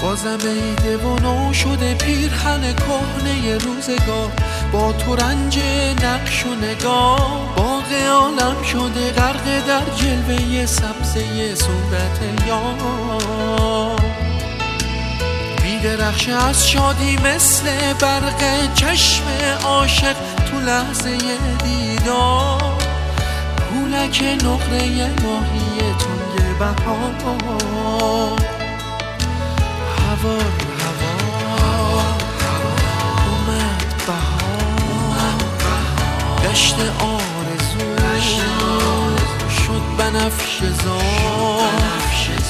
بازم عیده و نو شده پیرهن کهنه روزگار، با تو رنج نقش و نگاه، باغ عالم شده غرق در جلوه سبزه صورت یار. میدرخشه از شادی مثل برق چشم عاشق تو لحظه دیدار، پولک نقره ماهی تنگ بهار. هوار اومد بهار، دشت آرزو شد بنفشه زار.